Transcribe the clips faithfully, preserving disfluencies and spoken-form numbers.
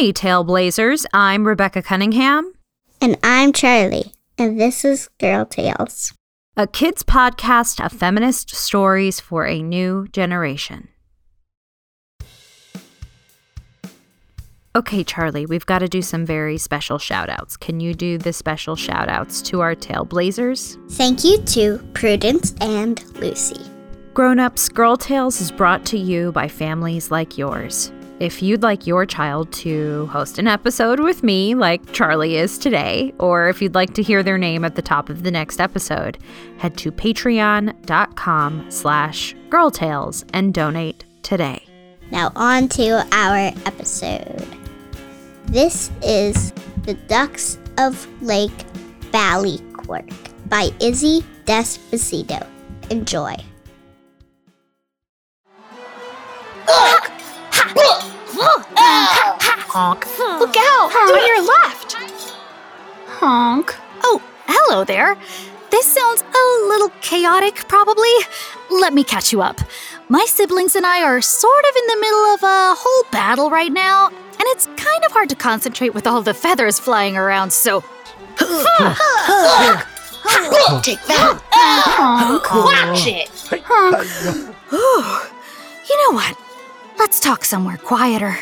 Hey, Tailblazers, I'm Rebecca Cunningham. And I'm Charlie, and this is Girl Tales, a kids podcast of feminist stories for a new generation. Okay, Charlie, we've got to do some very special shout-outs. Can you do the special shout-outs to our Tailblazers? Thank you to Prudence and Lucy. Grown-ups, Girl Tales is brought to you by families like yours. If you'd like your child to host an episode with me, like Charlie is today, or if you'd like to hear their name at the top of the next episode, head to patreon.com slash girltales and donate today. Now on to our episode. This is The Ducks of Lake Ballyquirk by Izzy Despacito. Enjoy. Honk. Look out! On your left! Honk. Oh, hello there. This sounds a little chaotic, probably. Let me catch you up. My siblings and I are sort of in the middle of a whole battle right now, and it's kind of hard to concentrate with all the feathers flying around, so... Take that. Honk. Watch it! Honk. You know what? Let's talk somewhere quieter.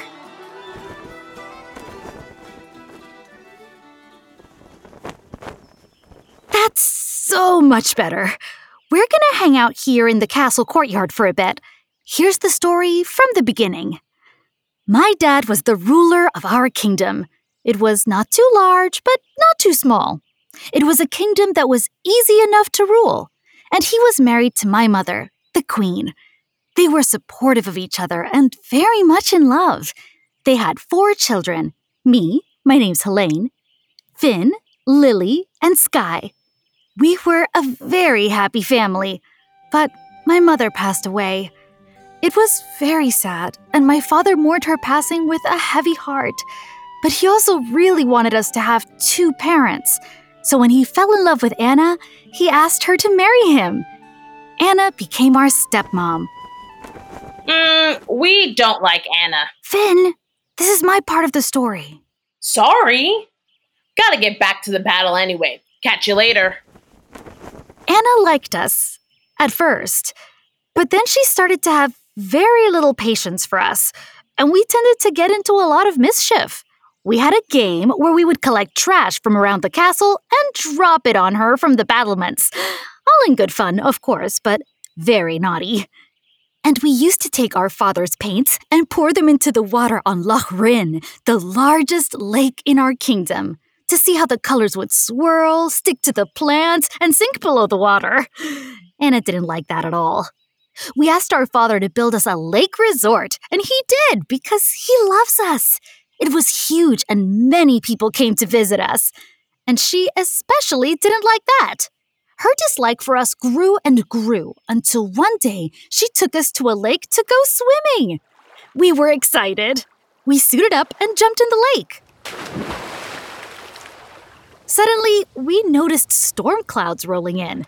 That's so much better. We're gonna hang out here in the castle courtyard for a bit. Here's the story from the beginning. My dad was the ruler of our kingdom. It was not too large, but not too small. It was a kingdom that was easy enough to rule, and he was married to my mother, the queen. They were supportive of each other and very much in love. They had four children, me, my name's Helene, Finn, Lily, and Sky. We were a very happy family, but my mother passed away. It was very sad, and my father mourned her passing with a heavy heart. But he also really wanted us to have two parents. So when he fell in love with Anna, he asked her to marry him. Anna became our stepmom. Mm, we don't like Anna. Finn, this is my part of the story. Sorry. Gotta get back to the battle anyway. Catch you later. Anna liked us, at first, but then she started to have very little patience for us, and we tended to get into a lot of mischief. We had a game where we would collect trash from around the castle and drop it on her from the battlements. All in good fun, of course, but very naughty. And we used to take our father's paints and pour them into the water on Loch Rinn, the largest lake in our kingdom, to see how the colors would swirl, stick to the plants, and sink below the water. Anna didn't like that at all. We asked our father to build us a lake resort, and he did because he loves us. It was huge, and many people came to visit us. And she especially didn't like that. Her dislike for us grew and grew until one day she took us to a lake to go swimming. We were excited. We suited up and jumped in the lake. Suddenly, we noticed storm clouds rolling in.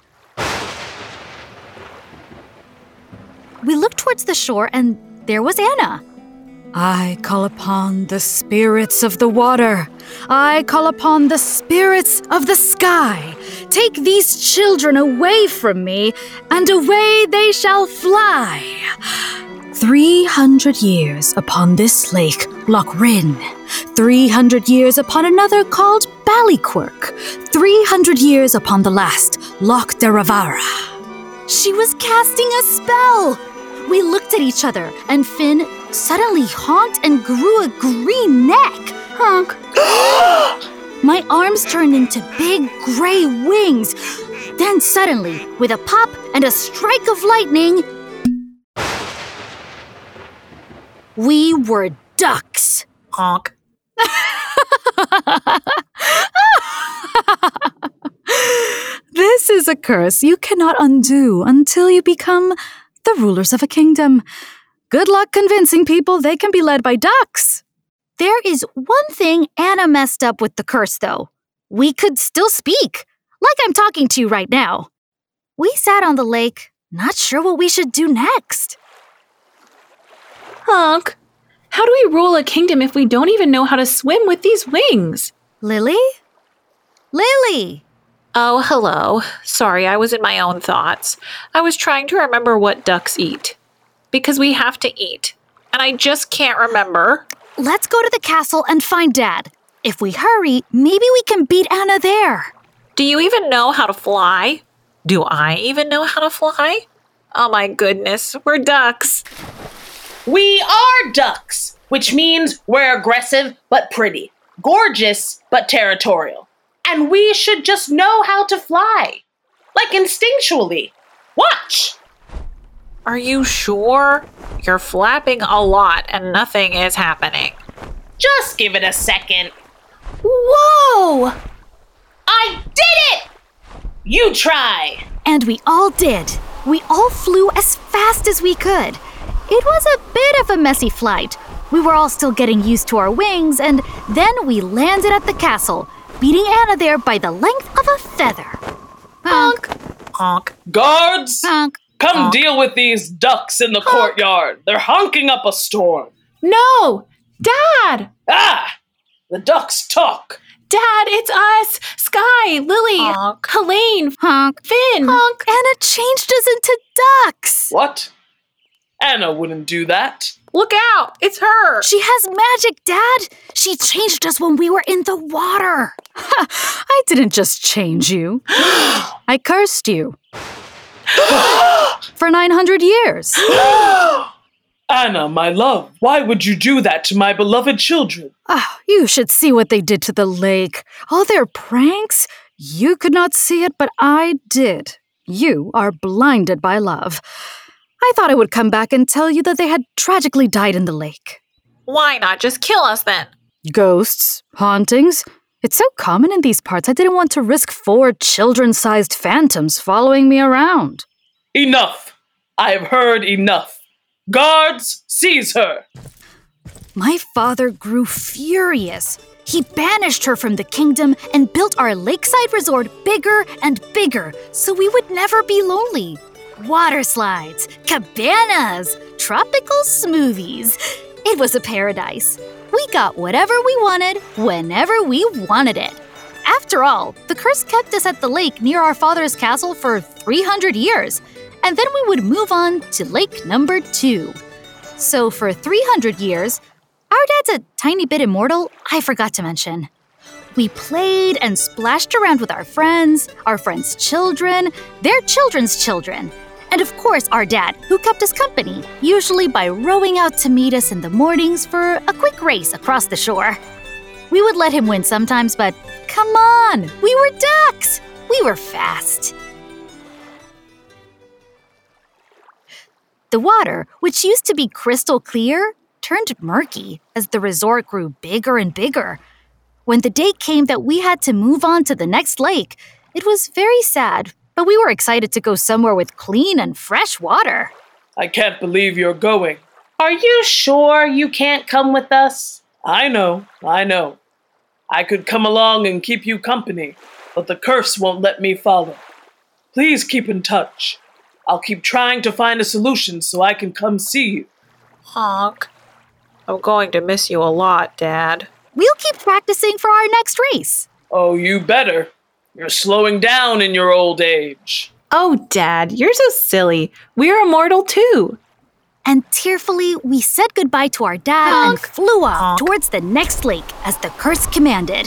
We looked towards the shore, and there was Anna. I call upon the spirits of the water. I call upon the spirits of the sky. Take these children away from me, and away they shall fly. Three hundred years upon this lake, Loch Rinn. Three hundred years upon another called Ballyquirk. Three hundred years upon the last, Loch Deravara. She was casting a spell. We looked at each other, and Finn suddenly honked and grew a green neck. Honk. My arms turned into big gray wings. Then suddenly, with a pop and a strike of lightning, we were ducks. Honk. This is a curse you cannot undo until you become the rulers of a kingdom. Good luck convincing people they can be led by ducks. There is one thing Anna messed up with the curse, though. We could still speak, like I'm talking to you right now. We sat on the lake, not sure what we should do next. Honk. How do we rule a kingdom if we don't even know how to swim with these wings? Lily? Lily! Oh, hello. Sorry, I was in my own thoughts. I was trying to remember what ducks eat. Because we have to eat. And I just can't remember. Let's go to the castle and find Dad. If we hurry, maybe we can beat Anna there. Do you even know how to fly? Do I even know how to fly? Oh my goodness, we're ducks. We are ducks, which means we're aggressive but pretty, gorgeous but territorial. And we should just know how to fly. Like instinctually. Watch! Are you sure? You're flapping a lot and nothing is happening. Just give it a second. Whoa! I did it! You try. And we all did. We all flew as fast as we could. It was a bit of a messy flight. We were all still getting used to our wings, and then we landed at the castle, beating Anna there by the length of a feather. Honk. Honk. Guards! Honk. Come Honk. deal with these ducks in the courtyard. They're honking up a storm. No! Dad! Ah! The ducks talk. Dad, it's us! Sky, Lily, Honk. Helene, Honk. Finn. Honk. Anna changed us into ducks. What? Anna wouldn't do that. Look out! It's her! She has magic, Dad. She changed us when we were in the water. I didn't just change you. I cursed you. For nine hundred years. Anna, my love, why would you do that to my beloved children? Ah, you should see what they did to the lake. All their pranks. You could not see it, but I did. You are blinded by love. I thought I would come back and tell you that they had tragically died in the lake. Why not just kill us then? Ghosts, hauntings. It's so common in these parts, I didn't want to risk four children-sized phantoms following me around. Enough! I have heard enough. Guards, seize her! My father grew furious. He banished her from the kingdom and built our lakeside resort bigger and bigger so we would never be lonely. Water slides, cabanas, tropical smoothies. It was a paradise. We got whatever we wanted, whenever we wanted it. After all, the curse kept us at the lake near our father's castle for three hundred years, and then we would move on to lake number two. So for three hundred years, our dad's a tiny bit immortal, I forgot to mention. We played and splashed around with our friends, our friends' children, their children's children, and of course our dad, who kept us company, usually by rowing out to meet us in the mornings for a quick race across the shore. We would let him win sometimes, but come on, we were ducks! We were fast. The water, which used to be crystal clear, turned murky as the resort grew bigger and bigger. When the day came that we had to move on to the next lake, it was very sad, but we were excited to go somewhere with clean and fresh water. I can't believe you're going. Are you sure you can't come with us? I know, I know. I could come along and keep you company, but the curse won't let me follow. Please keep in touch. I'll keep trying to find a solution so I can come see you. Honk. I'm going to miss you a lot, Dad. We'll keep practicing for our next race. Oh, you better. You're slowing down in your old age. Oh, Dad, you're so silly. We're immortal too. And tearfully, we said goodbye to our dad Honk. and flew off Honk. towards the next lake as the curse commanded.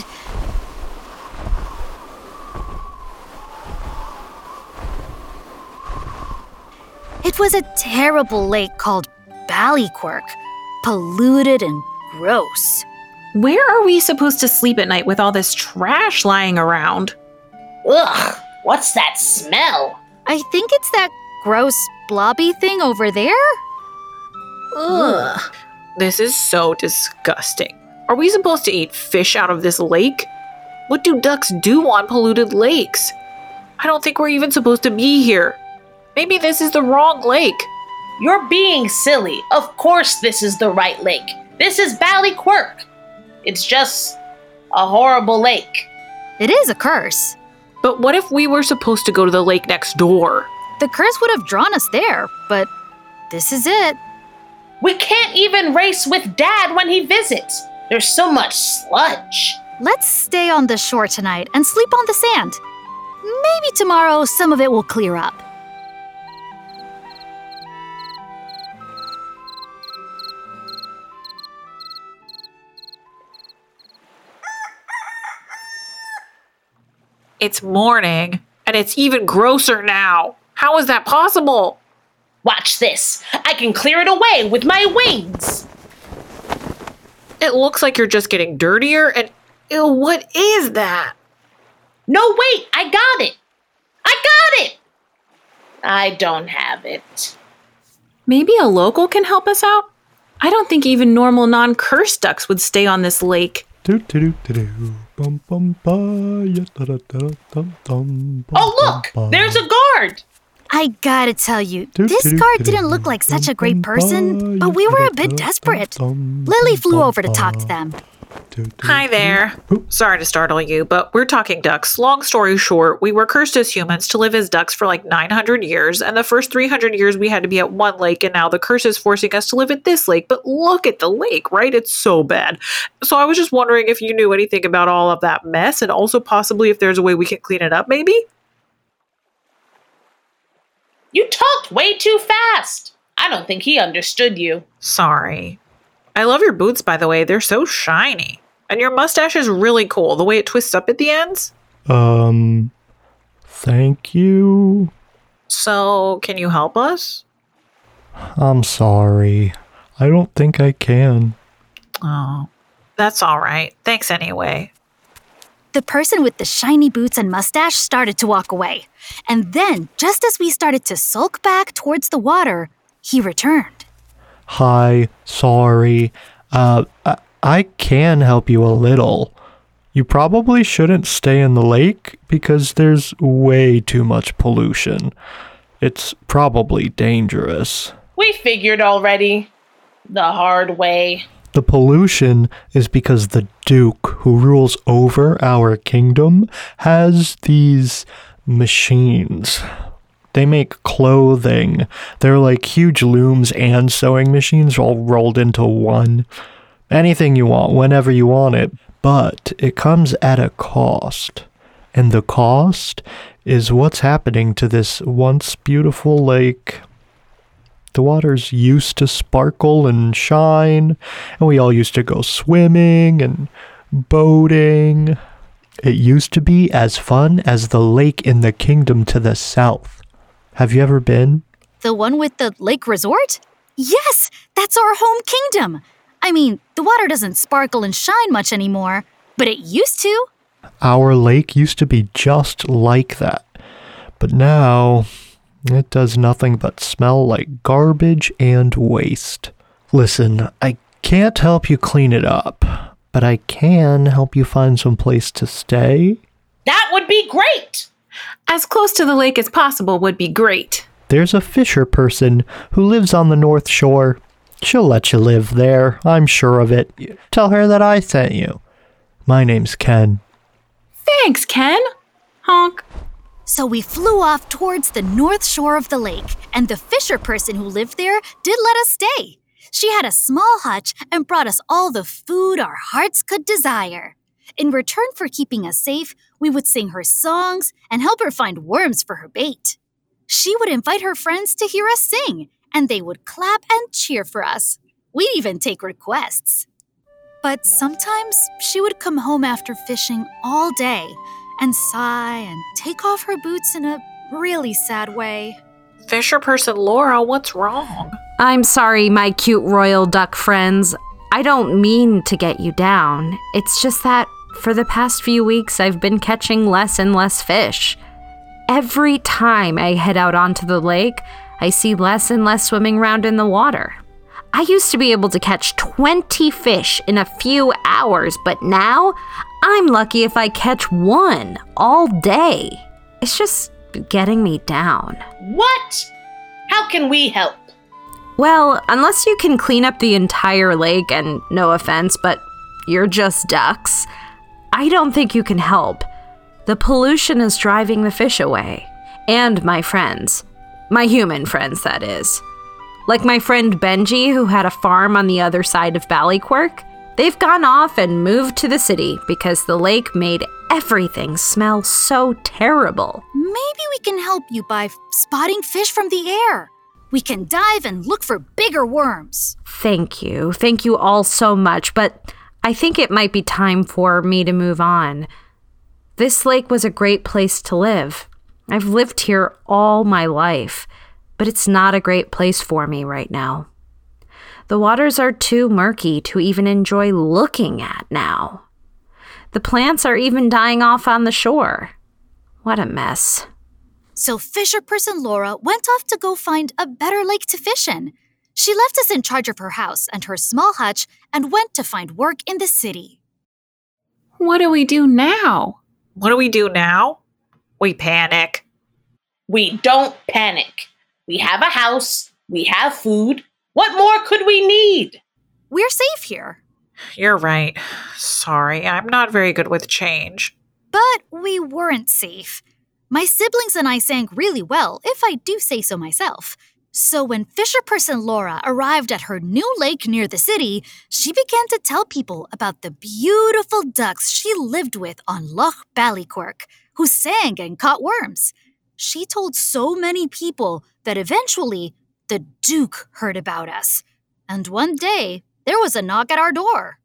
It was a terrible lake called Ballyquirk, polluted and gross. Where are we supposed to sleep at night with all this trash lying around? Ugh, what's that smell? I think it's that gross blobby thing over there. Ugh. This is so disgusting. Are we supposed to eat fish out of this lake? What do ducks do on polluted lakes? I don't think we're even supposed to be here. Maybe this is the wrong lake. You're being silly. Of course this is the right lake. This is Ballyquirk. It's just a horrible lake. It is a curse. But what if we were supposed to go to the lake next door? The curse would have drawn us there, but this is it. We can't even race with Dad when he visits. There's so much sludge. Let's stay on the shore tonight and sleep on the sand. Maybe tomorrow some of it will clear up. It's morning, and it's even grosser now. How is that possible? Watch this. I can clear it away with my wings. It looks like you're just getting dirtier, and ew, what is that? No, wait, I got it. I got it. I don't have it. Maybe a local can help us out? I don't think even normal non-cursed ducks would stay on this lake. Do, do, do, do, do. Bum, bum, ba, ya, da, da, da, dum, dum, bum, Oh, look, bum, ba. there's a guard. I gotta tell you, Do, this do, guard do, didn't do, look like such a dum, great bum, person, ba, but we ya, were da, a bit da, desperate. dum, Lily bum, flew bum, over to talk to ba. them. Do, do, Hi there. Oop. Sorry to startle you, but we're talking ducks. Long story short, we were cursed as humans to live as ducks for like nine hundred years, and the first three hundred years we had to be at one lake, and now the curse is forcing us to live at this lake. But look at the lake, right? It's so bad. So I was just wondering if you knew anything about all of that mess, and also possibly if there's a way we can clean it up, maybe? You talked way too fast. I don't think he understood you. Sorry. I love your boots, by the way. They're so shiny. And your mustache is really cool, the way it twists up at the ends. Um, thank you. So, can you help us? I'm sorry. I don't think I can. Oh, that's all right. Thanks anyway. The person with the shiny boots and mustache started to walk away. And then, just as we started to sulk back towards the water, he returned. Hi, sorry. Uh, I, I can help you a little. You probably shouldn't stay in the lake because there's way too much pollution. It's probably dangerous. We figured already. The hard way. The pollution is because the Duke, who rules over our kingdom, has these machines. They make clothing. They're like huge looms and sewing machines all rolled into one. Anything you want, whenever you want it. But it comes at a cost. And the cost is what's happening to this once beautiful lake. The waters used to sparkle and shine, and we all used to go swimming and boating. It used to be as fun as the lake in the kingdom to the south. Have you ever been? The one with the lake resort? Yes, that's our home kingdom. I mean, the water doesn't sparkle and shine much anymore, but it used to. Our lake used to be just like that. But now, it does nothing but smell like garbage and waste. Listen, I can't help you clean it up, but I can help you find some place to stay. That would be great. As close to the lake as possible would be great. There's a fisher person who lives on the North Shore. She'll let you live there, I'm sure of it. Tell her that I sent you. My name's Ken. Thanks, Ken. Honk. So we flew off towards the north shore of the lake, and the fisher person who lived there did let us stay. She had a small hutch and brought us all the food our hearts could desire. In return for keeping us safe, we would sing her songs and help her find worms for her bait. She would invite her friends to hear us sing, and they would clap and cheer for us. We'd even take requests. But sometimes she would come home after fishing all day and sigh and take off her boots in a really sad way. Fisher person Laura, what's wrong? I'm sorry, my cute royal duck friends. I don't mean to get you down. It's just that for the past few weeks, I've been catching less and less fish. Every time I head out onto the lake, I see less and less swimming around in the water. I used to be able to catch twenty fish in a few hours, but now I'm lucky if I catch one all day. It's just getting me down. What? How can we help? Well, unless you can clean up the entire lake, and no offense, but you're just ducks, I don't think you can help. The pollution is driving the fish away. And my friends. My human friends, that is. Like my friend Benji, who had a farm on the other side of Ballyquirk. They've gone off and moved to the city because the lake made everything smell so terrible. Maybe we can help you by spotting fish from the air. We can dive and look for bigger worms. Thank you. Thank you all so much, but I think it might be time for me to move on. This lake was a great place to live. I've lived here all my life, but it's not a great place for me right now. The waters are too murky to even enjoy looking at now. The plants are even dying off on the shore. What a mess. So fisher person Laura went off to go find a better lake to fish in. She left us in charge of her house and her small hutch and went to find work in the city. What do we do now? What do we do now? We panic. We don't panic. We have a house. We have food. What more could we need? We're safe here. You're right. Sorry, I'm not very good with change. But we weren't safe. My siblings and I sang really well, if I do say so myself. So when fisher person Laura arrived at her new lake near the city, she began to tell people about the beautiful ducks she lived with on Loch Ballyquirk, who sang and caught worms. She told so many people that eventually the Duke heard about us. And one day, there was a knock at our door.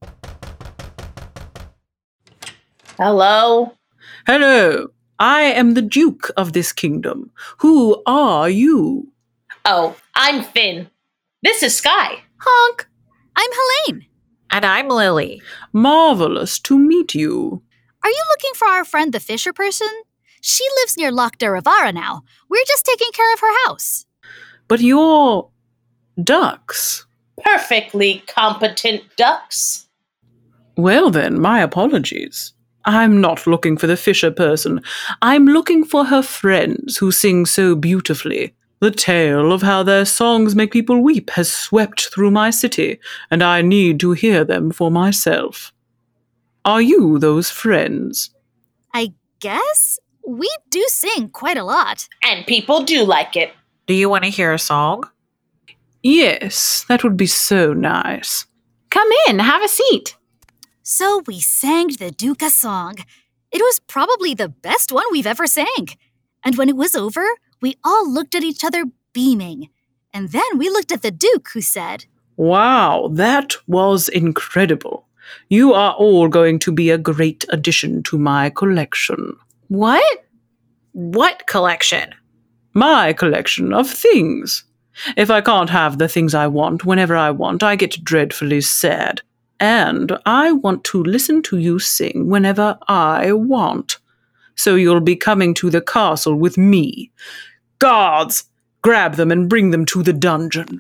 Hello? Hello. I am the Duke of this kingdom. Who are you? Oh, I'm Finn. This is Sky. Honk. I'm Helene. And I'm Lily. Marvelous to meet you. Are you looking for our friend the fisher person? She lives near Loch Derivara now. We're just taking care of her house. But you're ducks. Perfectly competent ducks. Well then, my apologies. I'm not looking for the fisher person. I'm looking for her friends who sing so beautifully. The tale of how their songs make people weep has swept through my city, and I need to hear them for myself. Are you those friends? I guess we do sing quite a lot. And people do like it. Do you want to hear a song? Yes, that would be so nice. Come in, have a seat. So we sang the Duke a song. It was probably the best one we've ever sang. And when it was over, we all looked at each other beaming. And then we looked at the Duke, who said, Wow, that was incredible. You are all going to be a great addition to my collection. What? What collection? My collection of things. If I can't have the things I want whenever I want, I get dreadfully sad. And I want to listen to you sing whenever I want. So you'll be coming to the castle with me. Guards, grab them and bring them to the dungeon.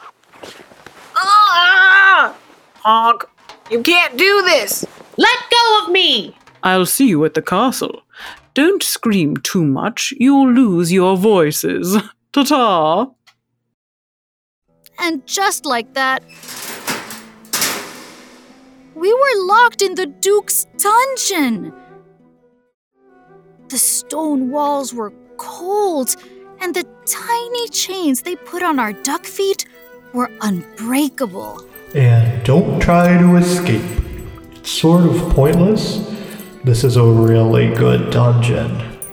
Ah! Honk, you can't do this. Let go of me. I'll see you at the castle. Don't scream too much. You'll lose your voices. Ta-ta! And just like that, we were locked in the Duke's dungeon. The stone walls were cold, and the tiny chains they put on our duck feet were unbreakable. And don't try to escape. It's sort of pointless. This is a really good dungeon.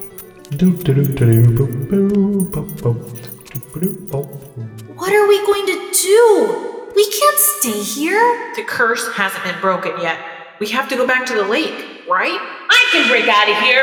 What are we going to do? We can't stay here. The curse hasn't been broken yet. We have to go back to the lake, right? I can break out of here.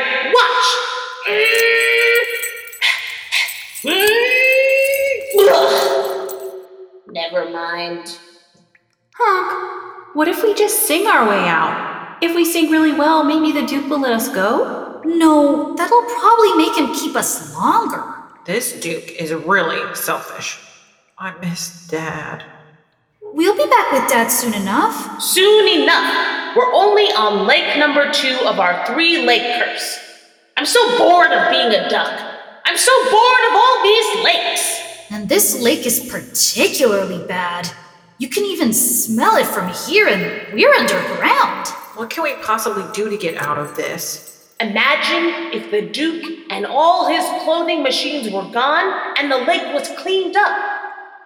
Watch. Never mind. Honk. What if we just sing our way out? If we sing really well, maybe the Duke will let us go? No, that'll probably make him keep us longer. This Duke is really selfish. I miss Dad. We'll be back with Dad soon enough. Soon enough. We're only on lake number two of our three-lake curse. I'm so bored of being a duck. I'm so bored of all these lakes. And this lake is particularly bad. You can even smell it from here, and we're underground. What can we possibly do to get out of this? Imagine if the Duke and all his clothing machines were gone and the lake was cleaned up.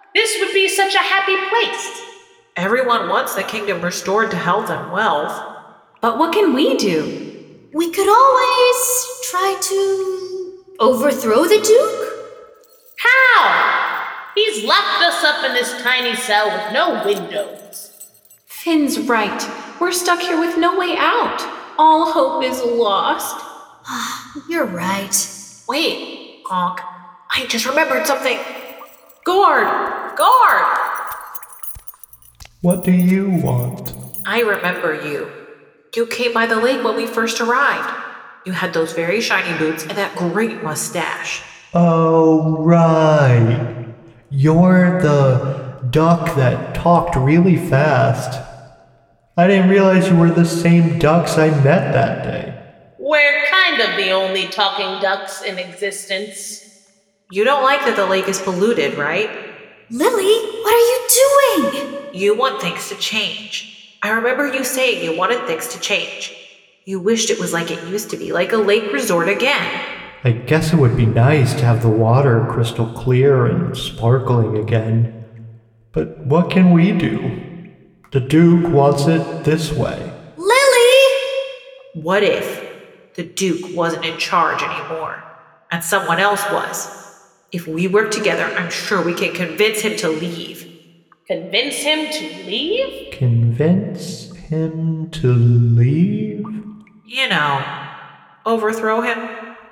This would be such a happy place. Everyone wants the kingdom restored to health and wealth. But what can we do? We could always try to overthrow the Duke. How? He's locked us up in this tiny cell with no windows. Finn's right. We're stuck here with no way out. All hope is lost. You're right. Wait, Honk. I just remembered something. Guard! Guard! What do you want? I remember you. You came by the lake when we first arrived. You had those very shiny boots and that great mustache. Oh, right. You're the duck that talked really fast. I didn't realize you were the same ducks I met that day. We're kind of the only talking ducks in existence. You don't like that the lake is polluted, right? Lily, what are you doing? You want things to change. I remember you saying you wanted things to change. You wished it was like it used to be, like a lake resort again. I guess it would be nice to have the water crystal clear and sparkling again. But what can we do? The Duke wants it this way. Lily! What if the Duke wasn't in charge anymore, and someone else was? If we work together, I'm sure we can convince him to leave. Convince him to leave? Convince him to leave? You know, overthrow him.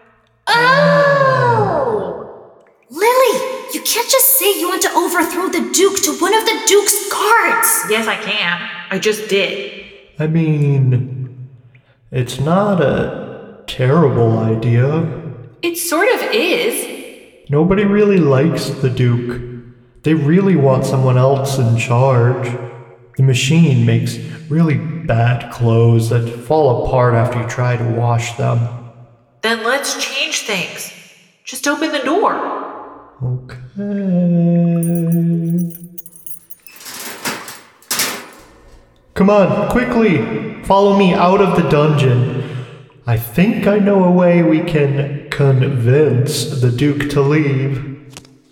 Oh! Lily, you can't just say you want to overthrow the Duke to one of the Duke's guards. Yes, I can. I just did. I mean, it's not a terrible idea. It sort of is. Nobody really likes the Duke. They really want someone else in charge. The machine makes really bad clothes that fall apart after you try to wash them. Then let's change things. Just open the door. Okay. Come on, quickly! Follow me out of the dungeon. I think I know a way we can convince the Duke to leave.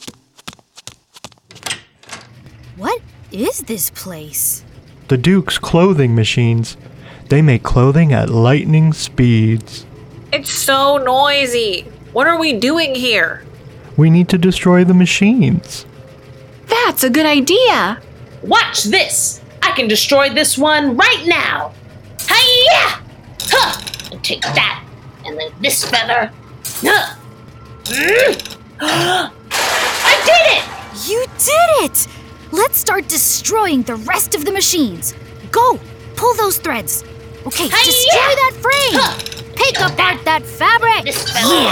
What is this place? The Duke's clothing machines. They make clothing at lightning speeds. It's so noisy. What are we doing here? We need to destroy the machines. That's a good idea. Watch this! I can destroy this one right now! Hi-ya! Huh! And take that, and then this feather. Huh! Mm. I did it! You did it! Let's start destroying the rest of the machines. Go! Pull those threads. Okay, Hi-ya! destroy that frame! Huh! Pick Got apart that, fabric! This feather.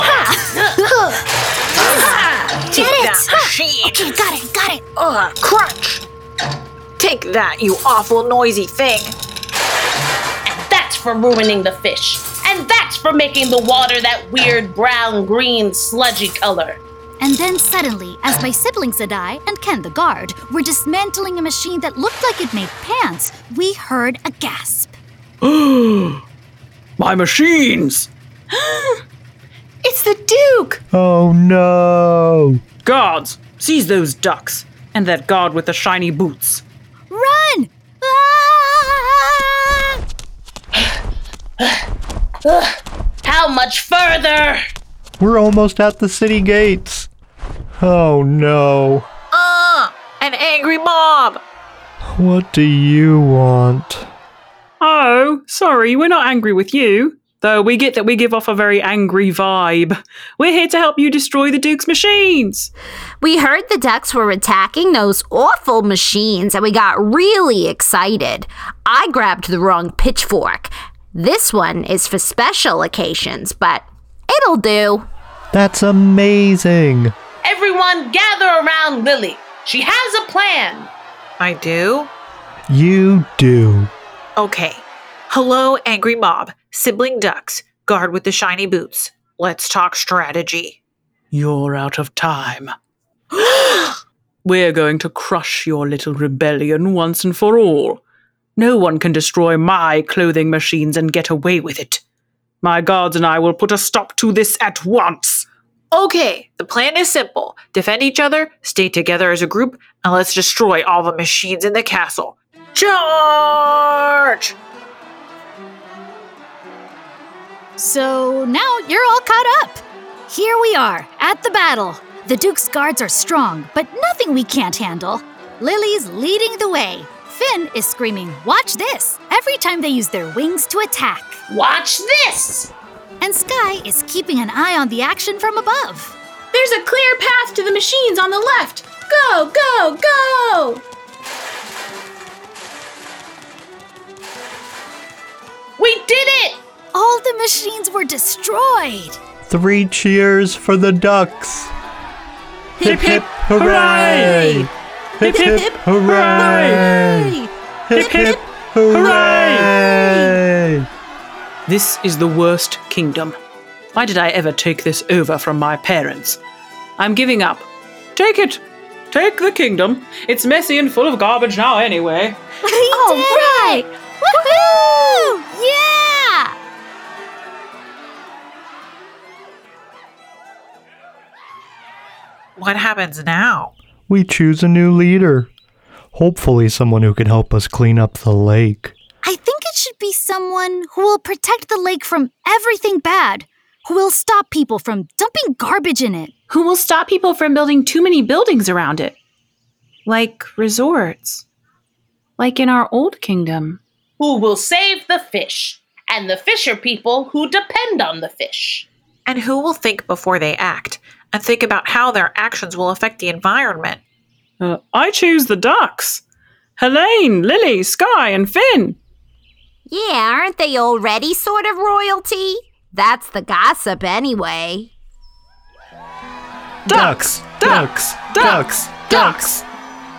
Get Take it! that machine. Okay, got it, got it. Ugh, crunch. Take that, you awful noisy thing. And that's for ruining the fish. And that's for making the water that weird brown, green, sludgy color. And then suddenly, as my siblings and I, and Ken the guard, were dismantling a machine that looked like it made pants, we heard a gasp. My machines! It's the Duke! Oh no! Guards, seize those ducks, and that guard with the shiny boots. Run! Ah! How much further? We're almost at the city gates. Oh no. Uh, an angry mob. What do you want? Oh, sorry, we're not angry with you. Though we get that we give off a very angry vibe. We're here to help you destroy the Duke's machines. We heard the ducks were attacking those awful machines and we got really excited. I grabbed the wrong pitchfork. This one is for special occasions, but it'll do. That's amazing. Everyone gather around Lily. She has a plan. I do? You do. Okay. Hello, angry mob. Sibling ducks. Guard with the shiny boots. Let's talk strategy. You're out of time. We're going to crush your little rebellion once and for all. No one can destroy my clothing machines and get away with it. My guards and I will put a stop to this at once. Okay, the plan is simple. Defend each other, stay together as a group, and let's destroy all the machines in the castle. Charge! So now you're all caught up. Here we are, at the battle. The Duke's guards are strong, but nothing we can't handle. Lily's leading the way. Finn is screaming, "Watch this!" every time they use their wings to attack. Watch this! And Sky is keeping an eye on the action from above. There's a clear path to the machines on the left. Go, go, go! We did it! All the machines were destroyed. Three cheers for the ducks. Hip hip hooray! Hip hip hooray! Hip hip hooray! This is the worst kingdom. Why did I ever take this over from my parents? I'm giving up. Take it. Take the kingdom. It's messy and full of garbage now anyway. We All did right! It! Woohoo! Yeah! What happens now? We choose a new leader. Hopefully someone who can help us clean up the lake. I think it should be someone who will protect the lake from everything bad, who will stop people from dumping garbage in it. Who will stop people from building too many buildings around it? Like resorts. Like in our old kingdom. Who will save the fish, and the fisher people who depend on the fish. And who will think before they act, and think about how their actions will affect the environment. Uh, I choose the ducks. Helene, Lily, Sky, and Finn. Yeah, aren't they already sort of royalty? That's the gossip anyway. Ducks! Ducks! Ducks! Ducks! ducks.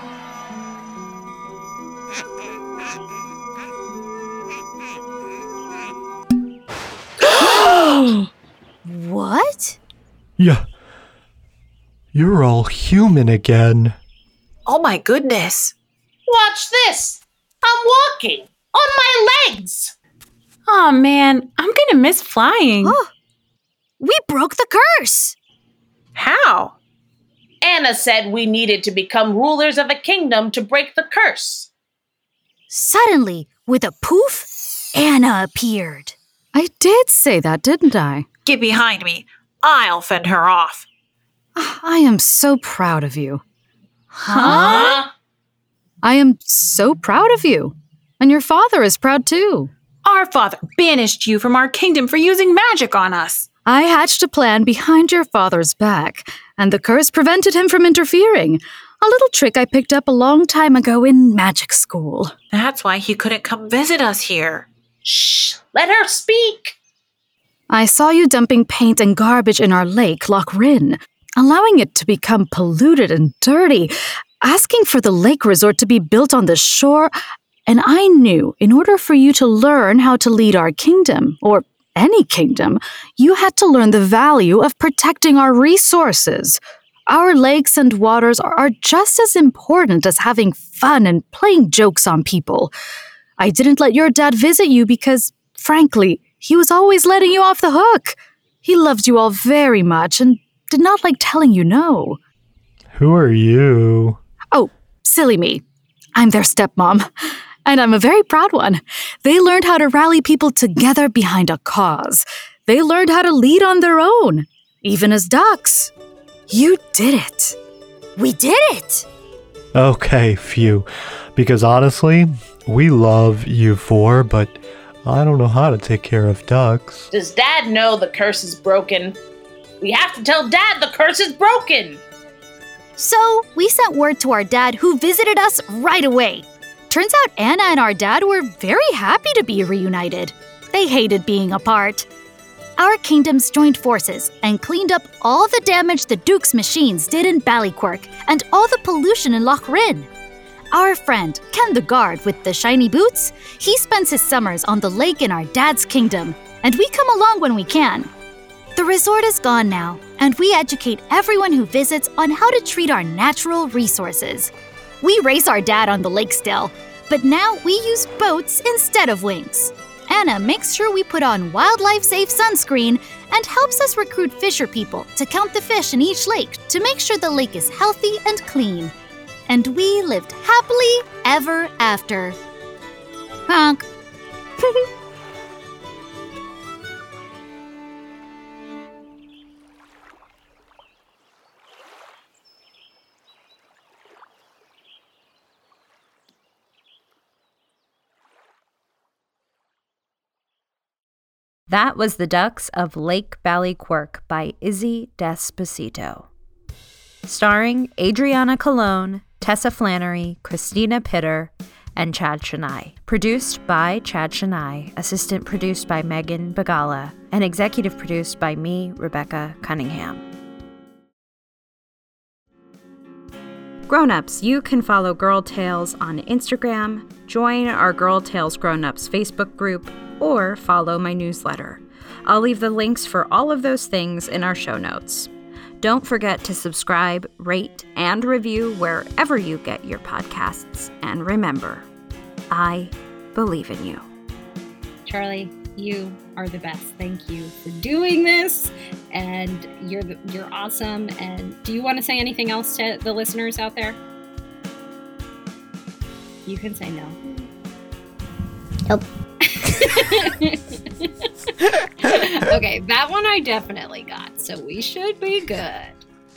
What? Yeah. You're all human again. Oh my goodness. Watch this. I'm walking on my legs. Oh man, I'm gonna miss flying. Oh, we broke the curse. How? Anna said we needed to become rulers of a kingdom to break the curse. Suddenly, with a poof, Anna appeared. I did say that, didn't I? Get behind me. I'll fend her off. I am so proud of you. Huh? I am so proud of you. And your father is proud too. Our father banished you from our kingdom for using magic on us. I hatched a plan behind your father's back, and the curse prevented him from interfering. A little trick I picked up a long time ago in magic school. That's why he couldn't come visit us here. Shh, let her speak. I saw you dumping paint and garbage in our lake, Loch Rinn, allowing it to become polluted and dirty, asking for the lake resort to be built on the shore, and I knew in order for you to learn how to lead our kingdom, or any kingdom, you had to learn the value of protecting our resources. Our lakes and waters are just as important as having fun and playing jokes on people. I didn't let your dad visit you because, frankly, he was always letting you off the hook. He loved you all very much and did not like telling you no. Who are you? Oh, silly me. I'm their stepmom. And I'm a very proud one. They learned how to rally people together behind a cause. They learned how to lead on their own, even as ducks. You did it. We did it. Okay, phew. Because honestly, we love you four, but I don't know how to take care of ducks. Does Dad know the curse is broken? We have to tell Dad the curse is broken. So we sent word to our dad, who visited us right away. Turns out Anna and our dad were very happy to be reunited. They hated being apart. Our kingdoms joined forces and cleaned up all the damage the Duke's machines did in Ballyquirk and all the pollution in Loch Rinn. Our friend, Ken the guard with the shiny boots, he spends his summers on the lake in our dad's kingdom, and we come along when we can. The resort is gone now, and we educate everyone who visits on how to treat our natural resources. We race our dad on the lake still, but now we use boats instead of wings. Anna makes sure we put on wildlife-safe sunscreen and helps us recruit fisher people to count the fish in each lake to make sure the lake is healthy and clean. And we lived happily ever after. Honk. That was The Ducks of Lake Ballyquirk by Izzy Despacito. Starring Adriana Colon, Tessa Flannery, Christina Pitter, and Chad Chennai. Produced by Chad Chennai, assistant produced by Megan Bagala, and executive produced by me, Rebecca Cunningham. Grown-ups, you can follow Girl Tales on Instagram, join our Girl Tales Grown-ups Facebook group, or follow my newsletter. I'll leave the links for all of those things in our show notes. Don't forget to subscribe, rate, and review wherever you get your podcasts. And remember, I believe in you. Charlie, you are the best. Thank you for doing this, and you're the, you're awesome. And do you want to say anything else to the listeners out there? You can say no. Nope. Okay, that one I definitely got, so we should be good.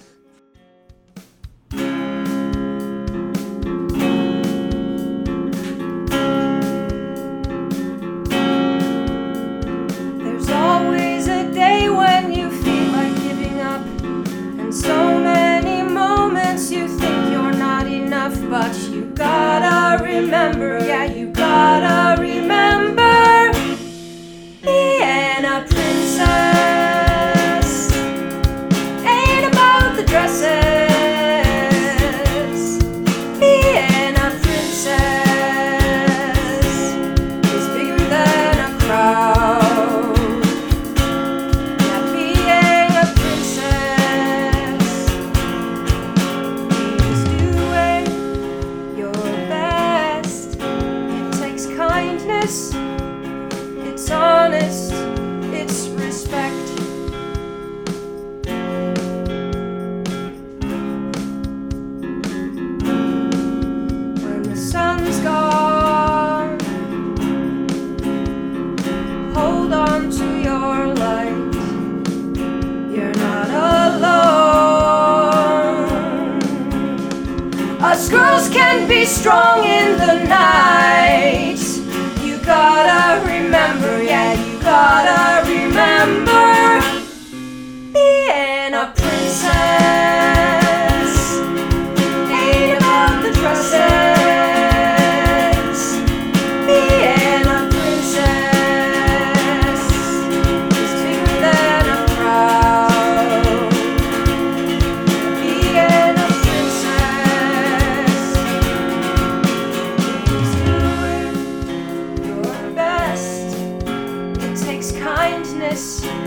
There's always a day when you feel like giving up, and so many moments you think you're not enough, but you gotta remember, yeah, you gotta remember, being a princess ain't about the dresses. Being a princess is bigger than a crowd. Yeah, being a princess means doing your best. It takes kindness, it's honest, it's respect. When the sun's gone, hold on to your light. You're not alone. Us girls can be strong in the night. You gotta remember, yeah, you gotta remember, being a princess ain't about the dresses. Being a princess is bigger than a crowd. Being a princess means doing your best. It takes kindness,